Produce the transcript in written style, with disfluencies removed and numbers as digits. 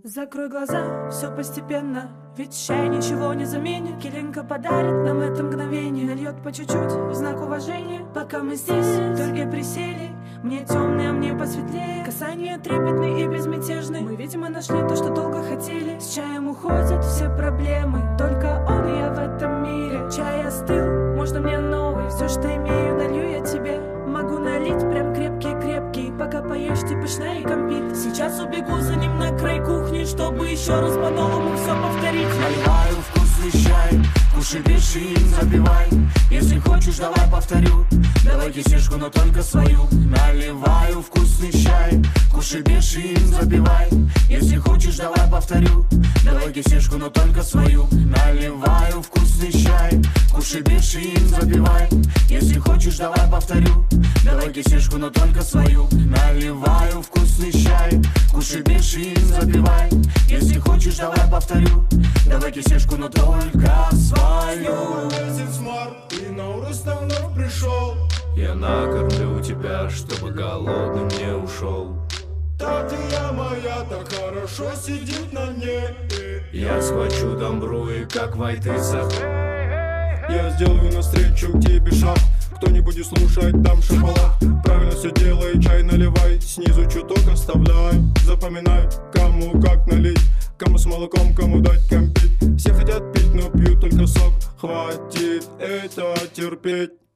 Закрой глаза, все постепенно, ведь чай ничего не заменит. Келинка подарит нам это мгновение, нальет по чуть-чуть в знак уважения. Пока мы здесь, только присели, мне темный, а мне посветлее. Касания трепетные и безмятежные, мы, видимо, нашли то, что долго хотели. С чаем уходят все проблемы, только он и я в этом мире. Чай остыл, можно мне новый, все, что имею, налью я тебе. Могу налить прям крепкий-крепкий, пока поешь пышный компит. Сейчас убегу за ним на край кухни, чтобы еще раз по-новому все повторить. Наливаю вкусный чай, кушай без шин, забивай. Если хочешь, давай повторю, давай кисешку, но только свою. Наливаю вкусный чай, кушай без шин, забивай. Если хочешь, давай повторю, давай кисешку, но только свою. Наливаю вкусный чай, кушай без шин, забивай. Если хочешь, давай повторю, давай кисешку, но только свою. Наливаю вкусный чай, кушай без шин, забивай. Если хочешь, давай повторю, давай кисешку, но только свою. Месяц март, ты на урос давно пришел. Я накормлю тебя, чтобы голодным не ушел. Татья моя так хорошо сидит на небе. Я схвачу дамбру и как вайтысах. Я сделаю навстречу к тебе шаг. Кто не будет слушать, дам шоколад. Правильно все делай, чай наливай. Снизу чуток оставляй. Запоминай, кому как налить. Кому с молоком, кому дать компить. Все хотят пить, но пьют только сок. Хватит это терпеть.